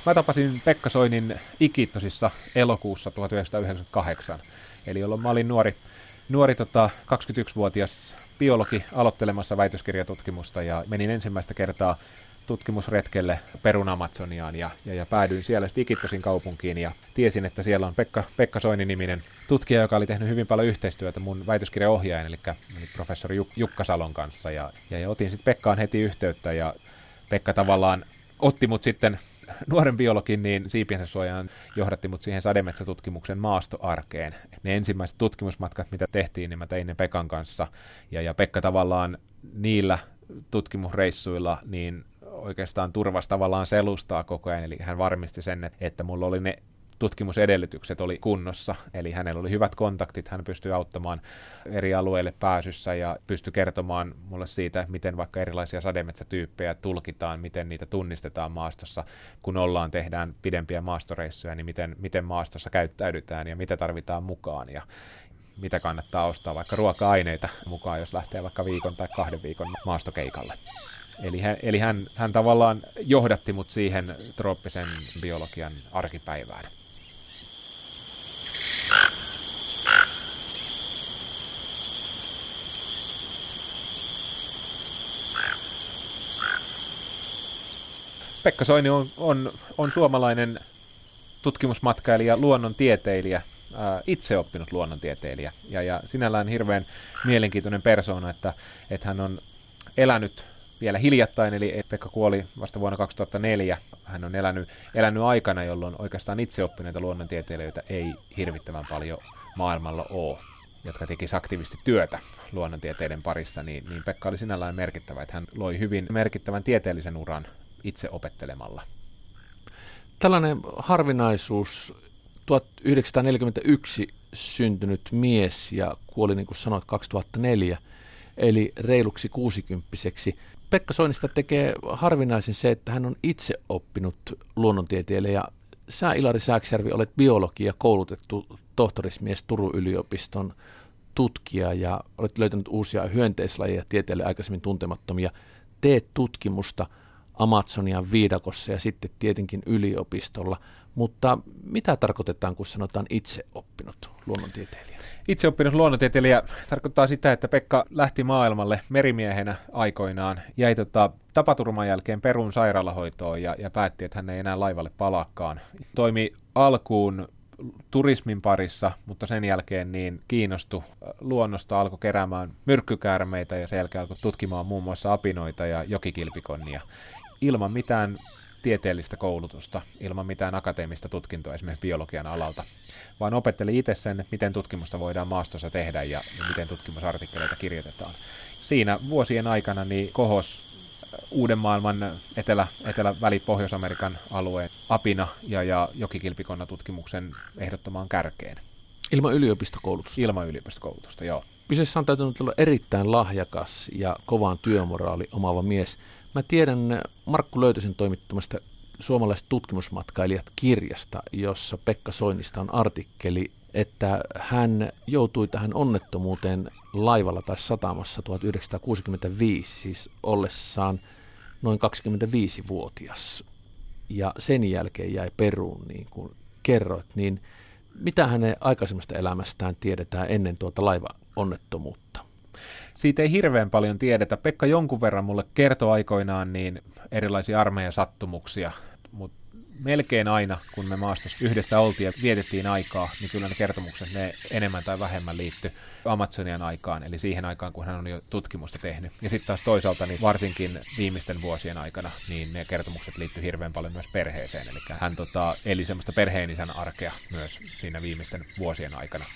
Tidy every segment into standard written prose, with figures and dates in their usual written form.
Mä tapasin Pekka Soinin Ikittosissa elokuussa 1998. Eli jolloin mä olin nuori 21-vuotias biologi aloittelemassa väitöskirjatutkimusta ja menin ensimmäistä kertaa tutkimusretkelle Perun Amazoniaan ja päädyin siellä sitten Ikittosin kaupunkiin ja tiesin, että siellä on Pekka Soini-niminen tutkija, joka oli tehnyt hyvin paljon yhteistyötä mun väitöskirjaohjaajan, eli professori Jukka Salon kanssa ja otin sitten Pekkaan heti yhteyttä ja Pekka tavallaan otti mut sitten nuoren biologin niin siipiensä suojaan johdatti mut siihen sademetsätutkimuksen maastoarkeen. Ne ensimmäiset tutkimusmatkat, mitä tehtiin, niin mä tein ne Pekan kanssa ja Pekka tavallaan niillä tutkimusreissuilla niin oikeastaan turvasi tavallaan selustaa koko ajan, eli hän varmisti sen, että mulla oli ne tutkimusedellytykset oli kunnossa, eli hänellä oli hyvät kontaktit, hän pystyi auttamaan eri alueille pääsyssä ja pystyi kertomaan mulle siitä, miten vaikka erilaisia sademetsätyyppejä tulkitaan, miten niitä tunnistetaan maastossa, kun tehdään pidempiä maastoreissuja, niin miten maastossa käyttäydytään ja mitä tarvitaan mukaan ja mitä kannattaa ostaa vaikka ruoka-aineita mukaan, jos lähtee vaikka viikon tai 2 viikon maastokeikalle. Eli hän tavallaan johdatti mut siihen trooppisen biologian arkipäivään. Pekka Soini on suomalainen tutkimusmatkailija, luonnontieteilijä, itseoppinut luonnontieteilijä ja sinällään hirveän mielenkiintoinen persoona, että hän on elänyt vielä hiljattain, eli Pekka kuoli vasta vuonna 2004. Hän on elänyt aikana, jolloin oikeastaan itseoppineita luonnontieteilijöitä ei hirvittävän paljon maailmalla ole, jotka tekisivät aktiivisesti työtä luonnontieteiden parissa, niin Pekka oli sinällään merkittävä, että hän loi hyvin merkittävän tieteellisen uran itse opettelemalla. Tällainen harvinaisuus, 1941 syntynyt mies ja kuoli, niin kuin sanoit, 2004, eli reiluksi 60-vuotiaaksi. Pekka Soinista tekee harvinaisen se, että hän on itse oppinut luonnontieteilijä. Sä, Ilari Sääksjärvi, olet biologi ja koulutettu tohtorismies Turun yliopiston tutkija ja olet löytänyt uusia hyönteislajeja tieteelle aikaisemmin tuntemattomia. Teet tutkimusta Amazonian viidakossa ja sitten tietenkin yliopistolla. Mutta mitä tarkoitetaan, kun sanotaan itse oppinut luonnontieteilijä? Itseoppinut luonnontieteilijä tarkoittaa sitä, että Pekka lähti maailmalle merimiehenä aikoinaan, jäi tapaturman jälkeen Perun sairaalahoitoon ja päätti, että hän ei enää laivalle palaakaan. Toimi alkuun turismin parissa, mutta sen jälkeen niin kiinnostui luonnosta, alkoi keräämään myrkkykäärmeitä ja sen jälkeen alkoi tutkimaan muun muassa apinoita ja jokikilpikonnia ilman mitään tieteellistä koulutusta, ilman mitään akateemista tutkintoa esimerkiksi biologian alalta, vaan opetteli itse sen, miten tutkimusta voidaan maastossa tehdä ja miten tutkimusartikkeleita kirjoitetaan. Siinä vuosien aikana niin kohos Uuden maailman Väli-Pohjois-Amerikan alueen apina ja jokikilpikonna tutkimuksen ehdottomaan kärkeen. Ilman yliopistokoulutusta? Ilman yliopistokoulutusta, joo. Kyseessä on täytynyt olla erittäin lahjakas ja kovaan työmoraali omaava mies. Mä tiedän Markku Löytösen toimittamasta Suomalaiset tutkimusmatkailijat -kirjasta, jossa Pekka Soinista on artikkeli, että hän joutui tähän onnettomuuteen laivalla tai satamassa 1965, siis ollessaan noin 25-vuotias. Ja sen jälkeen jäi Peruun, niin kuin kerroit, niin mitä hänen aikaisemmasta elämästään tiedetään ennen tuota laivaonnettomuutta? Siitä ei hirveän paljon tiedetä. Pekka jonkun verran mulle kertoi aikoinaan niin erilaisia armeijasattumuksia, mutta melkein aina, kun me maastossa yhdessä oltiin ja vietettiin aikaa, niin kyllä ne kertomukset ne enemmän tai vähemmän liittyi Amazonian aikaan, eli siihen aikaan, kun hän on jo tutkimusta tehnyt. Ja sitten taas toisaalta, niin varsinkin viimeisten vuosien aikana, niin ne kertomukset liittyi hirveän paljon myös perheeseen, eli hän eli semmoista perheenisän arkea myös siinä viimeisten vuosien aikana.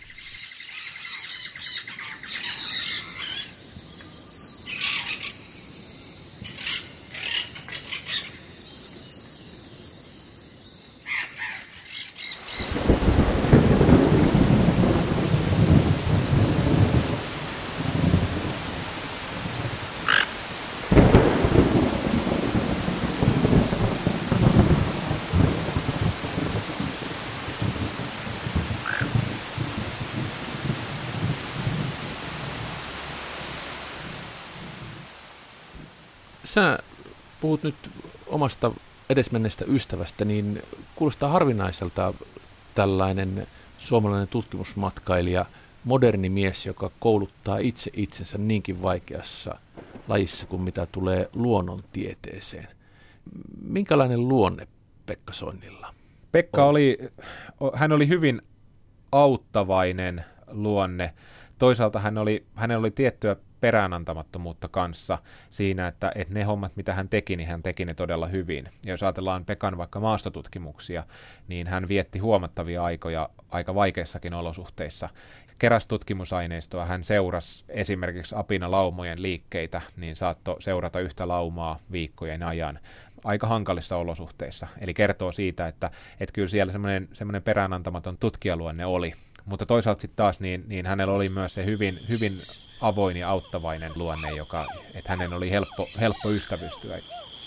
Sä puhut nyt omasta edesmenneestä ystävästä, niin kuulostaa harvinaiselta tällainen suomalainen tutkimusmatkailija, moderni mies, joka kouluttaa itse itsensä niinkin vaikeassa lajissa kuin mitä tulee luonnontieteeseen. Minkälainen luonne Pekka Soinilla? Hän oli hyvin auttavainen luonne. Toisaalta hänellä oli tiettyä peräänantamattomuutta kanssa siinä, että ne hommat, mitä hän teki, niin hän teki ne todella hyvin. Ja jos ajatellaan Pekan vaikka maastotutkimuksia, niin hän vietti huomattavia aikoja aika vaikeissakin olosuhteissa. Keräsi tutkimusaineistoa, hän seurasi esimerkiksi apinalaumojen liikkeitä, niin saattoi seurata yhtä laumaa viikkojen ajan aika hankalissa olosuhteissa. Eli kertoo siitä, että kyllä siellä semmoinen peräänantamaton tutkijaluonne oli. Mutta toisaalta sitten taas niin hänellä oli myös se hyvin avoin ja auttavainen luonne, että hänen oli helppo ystävystyä.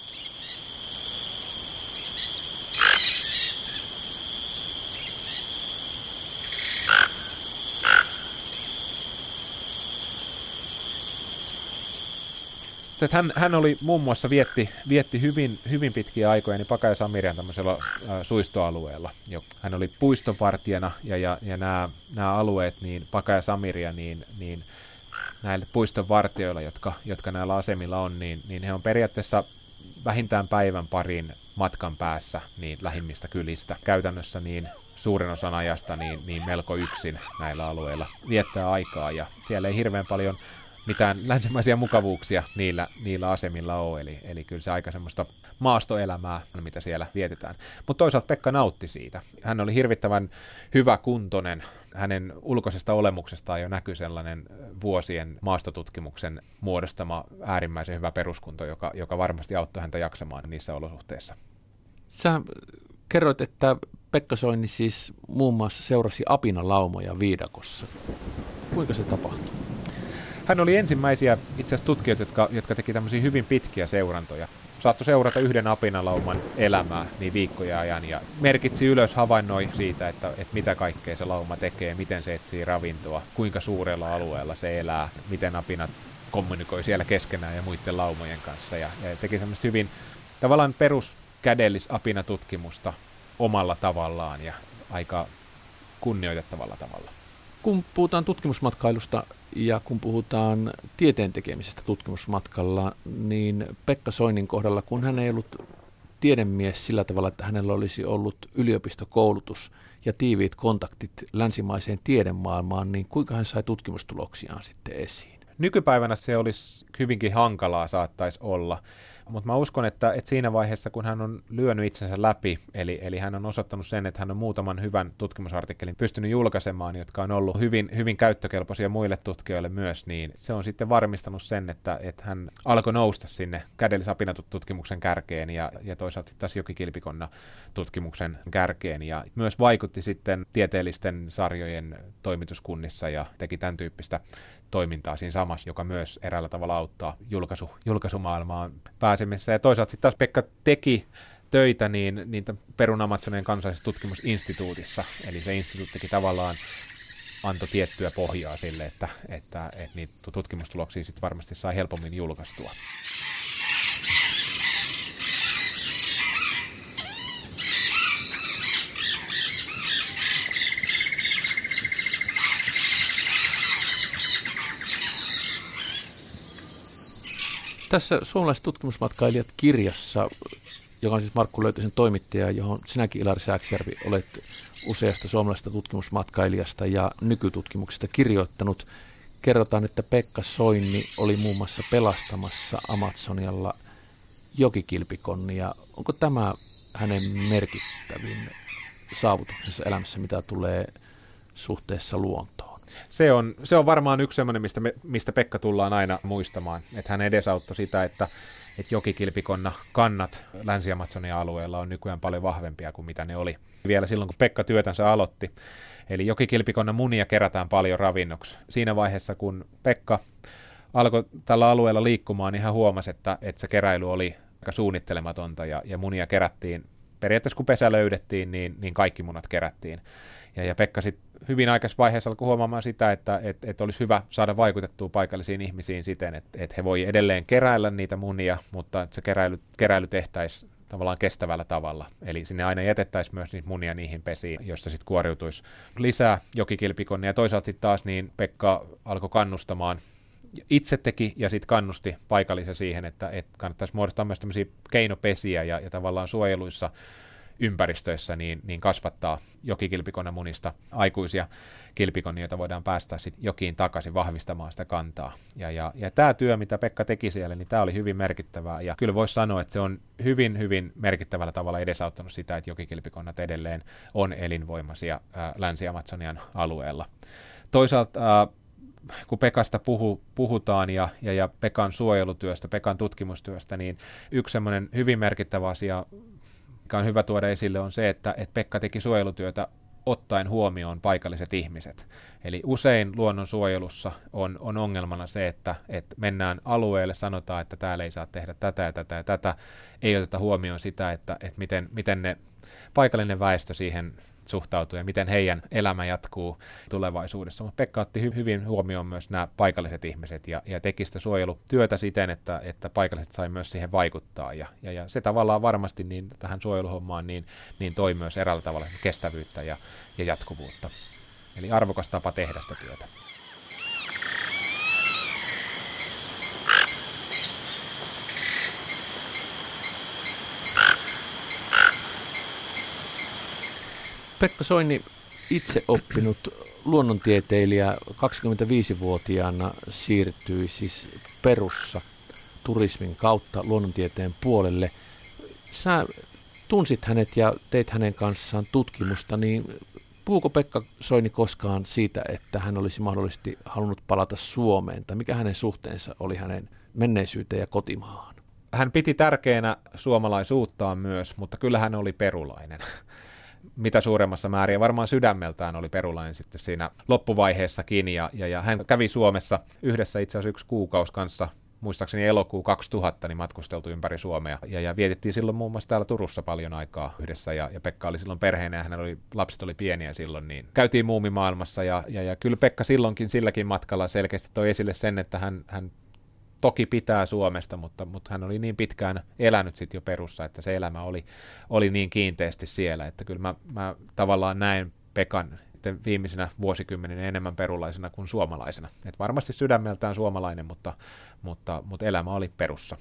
Hän oli muun muassa vietti hyvin pitkiä aikoja niin Paka ja Samirian tämmöisellä suistoalueella. Hän oli puistonvartijana ja nämä alueet, niin Paka ja Samiria, niin näille puistonvartijoilla, jotka näillä asemilla on, niin he on periaatteessa vähintään päivän parin matkan päässä niin lähimmistä kylistä. Käytännössä niin suurin osan ajasta niin melko yksin näillä alueilla viettää aikaa, ja siellä ei hirveän paljon mitään länsimaisia mukavuuksia niillä asemilla ole, eli kyllä se aika semmoista maastoelämää, mitä siellä vietetään. Mutta toisaalta Pekka nautti siitä. Hän oli hirvittävän hyväkuntoinen. Hänen ulkoisesta olemuksestaan jo näkyi sellainen vuosien maastotutkimuksen muodostama äärimmäisen hyvä peruskunto, joka varmasti auttoi häntä jaksamaan niissä olosuhteissa. Sä kerroit, että Pekka Soini siis muun muassa seurasi apinalaumoja viidakossa. Kuinka se tapahtui? Hän oli ensimmäisiä itse asiassa tutkijoita, jotka teki tämmöisiä hyvin pitkiä seurantoja. Saattoi seurata yhden apinalauman elämää niin viikkoja ajan ja merkitsi ylös, havainnoi siitä, että mitä kaikkea se lauma tekee, miten se etsii ravintoa, kuinka suurella alueella se elää, miten apinat kommunikoi siellä keskenään ja muiden laumojen kanssa. Ja teki semmoista hyvin tavallaan peruskädellisapinatutkimusta omalla tavallaan ja aika kunnioitettavalla tavalla. Kun puhutaan tutkimusmatkailusta ja kun puhutaan tieteen tekemisestä tutkimusmatkalla, niin Pekka Soinin kohdalla, kun hän ei ollut tiedemies sillä tavalla, että hänellä olisi ollut yliopistokoulutus ja tiiviit kontaktit länsimaiseen tiedemaailmaan, niin kuinka hän sai tutkimustuloksiaan sitten esiin? Nykypäivänä se olisi hyvinkin hankalaa, saattaisi olla. Mutta mä uskon, että siinä vaiheessa, kun hän on lyönyt itsensä läpi, eli hän on osoittanut sen, että hän on muutaman hyvän tutkimusartikkelin pystynyt julkaisemaan, jotka on ollut hyvin käyttökelpoisia muille tutkijoille myös, niin se on sitten varmistanut sen, että hän alkoi nousta sinne kädellisapinatutkimuksen kärkeen ja toisaalta sitten taas jokikilpikonna tutkimuksen kärkeen. Ja myös vaikutti sitten tieteellisten sarjojen toimituskunnissa ja teki tämän tyyppistä toimintaa siinä samassa, joka myös eräällä tavalla auttaa julkaisumaailmaan pääsemisessä. Ja toisaalta sitten taas Pekka teki töitä niitä Perun-Amazonien kansallisessa tutkimusinstituutissa, eli se instituuttikin tavallaan antoi tiettyä pohjaa sille, että niitä tutkimustuloksia sitten varmasti saa helpommin julkaistua. Tässä Suomalaiset tutkimusmatkailijat -kirjassa, joka on siis Markku Löytösen toimittaja, johon sinäkin, Ilari Sääksjärvi, olet useasta suomalaisesta tutkimusmatkailijasta ja nykytutkimuksesta kirjoittanut, kerrotaan, että Pekka Soini oli muun muassa pelastamassa Amazonialla jokikilpikonnia. Onko tämä hänen merkittävin saavutuksensa elämässä, mitä tulee suhteessa luontoon? Se on varmaan yksi sellainen, mistä Pekka tullaan aina muistamaan, että hän edesauttoi sitä, että jokikilpikonna kannat Länsi-Amazonian alueella on nykyään paljon vahvempia kuin mitä ne oli vielä silloin, kun Pekka työtänsä aloitti. Eli jokikilpikonna munia kerätään paljon ravinnoksi. Siinä vaiheessa, kun Pekka alkoi tällä alueella liikkumaan, niin hän huomasi, että se keräily oli aika suunnittelematonta ja munia kerättiin. Periaatteessa kun pesä löydettiin, niin kaikki munat kerättiin. Ja Pekka sitten hyvin aikaisessa vaiheessa alkoi huomaamaan sitä, että olisi hyvä saada vaikutettua paikallisiin ihmisiin siten, että he voi edelleen keräillä niitä munia, mutta että se keräily tehtäisiin tavallaan kestävällä tavalla. Eli sinne aina jätettäisiin myös niitä munia niihin pesiin, joista sitten kuoriutuisi lisää jokikilpikonnia. Ja toisaalta sitten taas niin Pekka alkoi kannustamaan, itse teki ja sitten kannusti paikallisia siihen, että kannattaisi muodostaa myös tämmöisiä keinopesiä ja tavallaan suojeluissa ympäristöissä niin kasvattaa jokikilpikonnan munista aikuisia kilpikonnia, joita voidaan päästä sitten jokiin takaisin vahvistamaan sitä kantaa. Ja tämä työ, mitä Pekka teki siellä, niin tämä oli hyvin merkittävää. Ja kyllä voisi sanoa, että se on hyvin, hyvin merkittävällä tavalla edesauttanut sitä, että jokikilpikonnat edelleen on elinvoimaisia Länsi-Amazonian alueella. Toisaalta kun Pekasta puhutaan ja Pekan suojelutyöstä, Pekan tutkimustyöstä, niin yksi semmoinen hyvin merkittävä asia, mikä on hyvä tuoda esille, on se, että Pekka teki suojelutyötä ottaen huomioon paikalliset ihmiset. Eli usein luonnonsuojelussa on ongelmana se, että mennään alueelle, sanotaan, että täällä ei saa tehdä tätä ja tätä ja tätä, ei oteta huomioon sitä, että miten ne paikallinen väestö siihen suhtautuu ja miten heidän elämä jatkuu tulevaisuudessa. Mutta Pekka otti hyvin huomioon myös nämä paikalliset ihmiset ja teki sitä suojelutyötä siten, että paikalliset sai myös siihen vaikuttaa. Ja se tavallaan varmasti niin tähän suojeluhommaan niin toi myös eräällä tavalla kestävyyttä ja jatkuvuutta. Eli arvokas tapa tehdä sitä työtä. Pekka Soini, itse oppinut luonnontieteilijä, 25-vuotiaana siirtyi siis Perussa turismin kautta luonnontieteen puolelle. Sä tunsit hänet ja teit hänen kanssaan tutkimusta, niin puhuuko Pekka Soini koskaan siitä, että hän olisi mahdollisesti halunnut palata Suomeen, tai mikä hänen suhteensa oli hänen menneisyyteen ja kotimaahan? Hän piti tärkeänä suomalaisuuttaan myös, mutta kyllä hän oli perulainen. Mitä suuremmassa määrin, ja varmaan sydämeltään oli perulainen sitten siinä loppuvaiheessakin, ja hän kävi Suomessa yhdessä itse asiassa 1 kuukausi kanssa, muistaakseni elokuu 2000, niin matkusteltu ympäri Suomea, ja vietettiin silloin muun muassa täällä Turussa paljon aikaa yhdessä, ja Pekka oli silloin perheenä, ja lapset oli pieniä silloin, niin käytiin muumimaailmassa, ja kyllä Pekka silloinkin silläkin matkalla selkeästi toi esille sen, että hän toki pitää Suomesta, mutta hän oli niin pitkään elänyt sitten jo Perussa, että se elämä oli niin kiinteästi siellä, että kyllä mä tavallaan näen Pekan viimeisenä vuosikymmeninä enemmän perulaisena kuin suomalaisena. Et varmasti sydämeltään suomalainen, mutta elämä oli Perussa.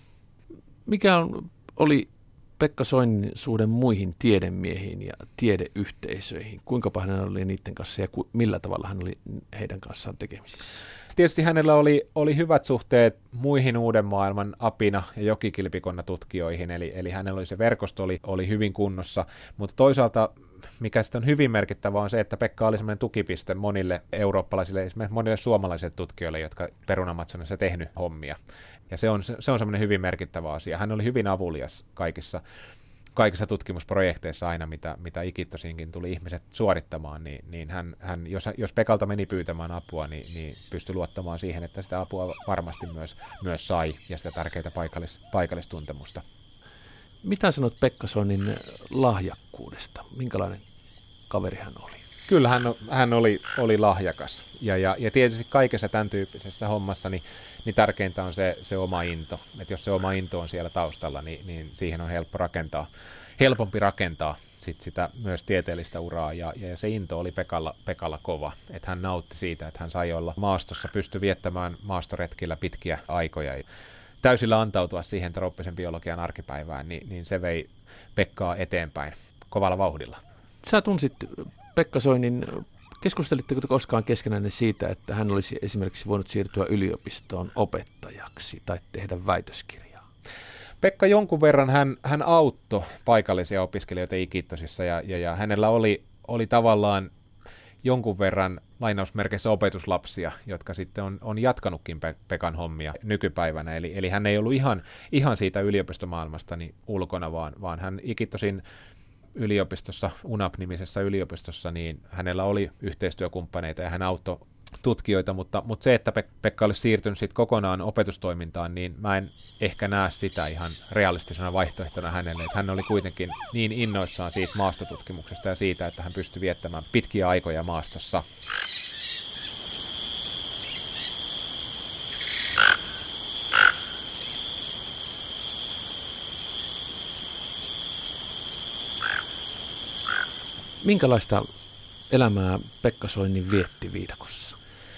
Mikä oli Pekka Soinin suhde muihin tiedemiehiin ja tiedeyhteisöihin? Kuinka paljon hän oli niiden kanssa ja millä tavalla hän oli heidän kanssaan tekemisissä? Tietysti hänellä oli hyvät suhteet muihin uuden maailman apina- ja jokikilpikonnatutkijoihin, eli hänellä oli se verkosto oli hyvin kunnossa, mutta toisaalta mikä sitten on hyvin merkittävä on se, että Pekka oli semmoinen tukipiste monille eurooppalaisille, esimerkiksi monille suomalaisille tutkijoille, jotka Perunamazonissa tehnyt hommia. Ja se on semmoinen hyvin merkittävä asia. Hän oli hyvin avulias kaikissa tutkimusprojekteissa aina, mitä Ikittosiinkin tuli ihmiset suorittamaan, niin hän jos Pekalta meni pyytämään apua, niin pystyi luottamaan siihen, että sitä apua varmasti myös sai ja sitä tärkeää paikallistuntemusta. Mitä sanot Pekka Soinin lahjakkuudesta? Minkälainen kaveri hän oli? Kyllä hän oli lahjakas ja tietysti kaikessa tämän tyyppisessä hommassa niin tärkeintä on se oma into. Että jos se oma into on siellä taustalla, niin siihen on helpompi rakentaa sitä myös tieteellistä uraa ja se into oli Pekalla kova. Että hän nautti siitä, että hän sai olla maastossa, pystyi viettämään maastoretkillä pitkiä aikoja. Täysillä antautua siihen trooppisen biologian arkipäivään, niin se vei Pekkaa eteenpäin kovalla vauhdilla. Sä tunsit Pekka Soinin, keskustelitteko koskaan keskenään siitä, että hän olisi esimerkiksi voinut siirtyä yliopistoon opettajaksi tai tehdä väitöskirjaa? Pekka jonkun verran hän auttoi paikallisia opiskelijoita Ikittosissa ja hänellä oli tavallaan jonkun verran lainausmerkeissä opetuslapsia, jotka sitten on jatkanutkin Pekan hommia nykypäivänä. Eli hän ei ollut ihan siitä yliopistomaailmasta niin ulkona, vaan hän Ikittosin yliopistossa, UNAP-nimisessä yliopistossa, niin hänellä oli yhteistyökumppaneita ja hän auttoi tutkijoita, mutta se, että Pekka olisi siirtynyt siitä kokonaan opetustoimintaan, niin mä en ehkä näe sitä ihan realistisena vaihtoehtona hänelle, että hän oli kuitenkin niin innoissaan siitä maastotutkimuksesta ja siitä, että hän pystyi viettämään pitkiä aikoja maastossa. Minkälaista elämää Pekka Soini vietti Viidakossa?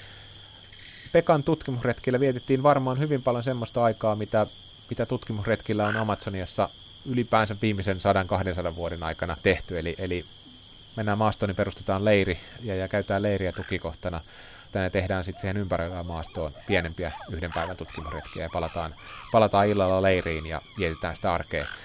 Pekan tutkimusretkillä vietettiin varmaan hyvin paljon semmoista aikaa, mitä tutkimusretkillä on Amazoniassa ylipäänsä viimeisen 100-200 vuoden aikana tehty. Eli mennään maastoon, niin perustetaan leiri ja käytetään leiriä tukikohtana. Tänne tehdään sitten siihen ympäröivään maastoon pienempiä yhden päivän tutkimusretkiä ja palataan illalla leiriin ja vietetään sitä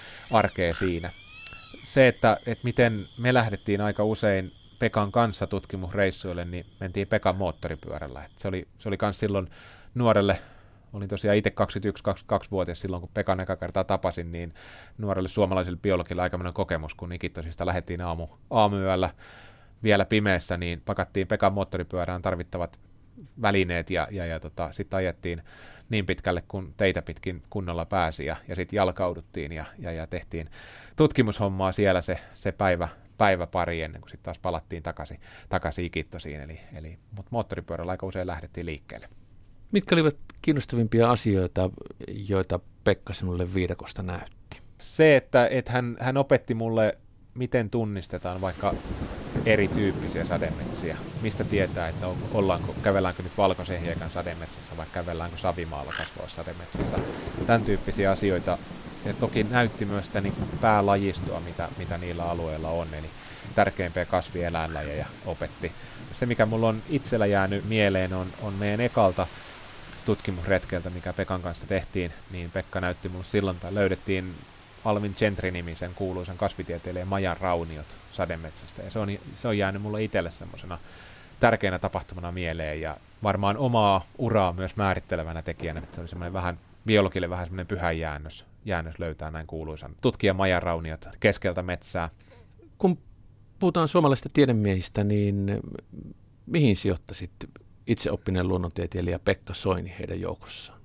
arkea siinä. Se, että miten me lähdettiin aika usein Pekan kanssa tutkimusreissuille, niin mentiin Pekan moottoripyörällä. Se oli myös silloin nuorelle, olin tosiaan itse 21-22-vuotias silloin, kun Pekan eka kertaa tapasin, niin nuorelle suomalaiselle biologille aikamoinen kokemus, kun Ikittosista lähdettiin aamuyöllä vielä pimeässä, niin pakattiin Pekan moottoripyörään tarvittavat välineet ja sitten ajettiin niin pitkälle, kun teitä pitkin kunnolla pääsi ja sitten jalkauduttiin ja tehtiin tutkimushommaa siellä se päivä pari ennen kuin sitten taas palattiin takaisin Ikittosiin. Mutta moottoripyörällä aika usein lähdettiin liikkeelle. Mitkä olivat kiinnostavimpia asioita, joita Pekka sinulle Viidakosta näytti? Se, että hän opetti mulle, miten tunnistetaan vaikka erityyppisiä sademetsiä. Mistä tietää, että kävelläänkö nyt valkoisen hiekan sademetsässä vai kävelläänkö savimaalla kasvavassa sademetsässä. Tämän tyyppisiä asioita. Ja toki näytti myös sitä niin päälajistoa, mitä niillä alueilla on, eli tärkeimpiä kasvieläinlajeja opetti. Se, mikä mulla on itsellä jäänyt mieleen, on meidän ekalta tutkimusretkeltä, mikä Pekan kanssa tehtiin, niin Pekka näytti mulle silloin, että löydettiin Alvin Gentry-nimisen kuuluisan kasvitieteilijän Majan rauniot sademetsästä, ja se on jäänyt mulle itselle semmoisena tärkeänä tapahtumana mieleen, ja varmaan omaa uraa myös määrittelevänä tekijänä, että se oli semmoinen biologille vähän semmoinen pyhä jäännös löytää näin kuuluisan tutkijan Majan rauniot keskeltä metsää. Kun puhutaan suomalaisista tiedemiehistä, niin mihin sijoittaisit itseoppineen luonnontieteilijä Pekka Soini heidän joukossaan?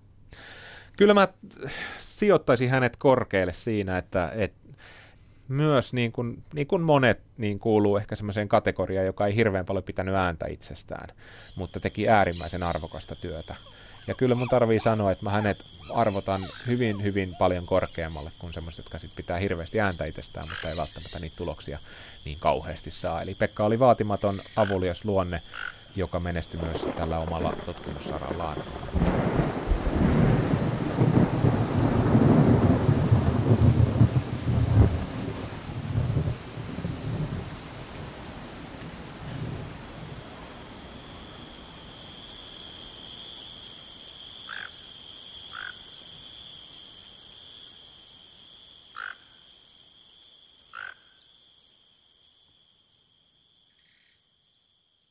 Kyllä mä sijoittaisin hänet korkealle siinä, että myös niin kuin monet niin kuuluu ehkä semmoiseen kategoriaan, joka ei hirveän paljon pitänyt ääntä itsestään, mutta teki äärimmäisen arvokasta työtä. Ja kyllä mun tarvii sanoa, että mä hänet arvotan hyvin, hyvin paljon korkeammalle kuin semmoiset, jotka sit pitää hirveästi ääntä itsestään, mutta ei välttämättä niitä tuloksia niin kauheasti saa. Eli Pekka oli vaatimaton, avulias luonne, joka menestyi myös tällä omalla tutkimussarallaan.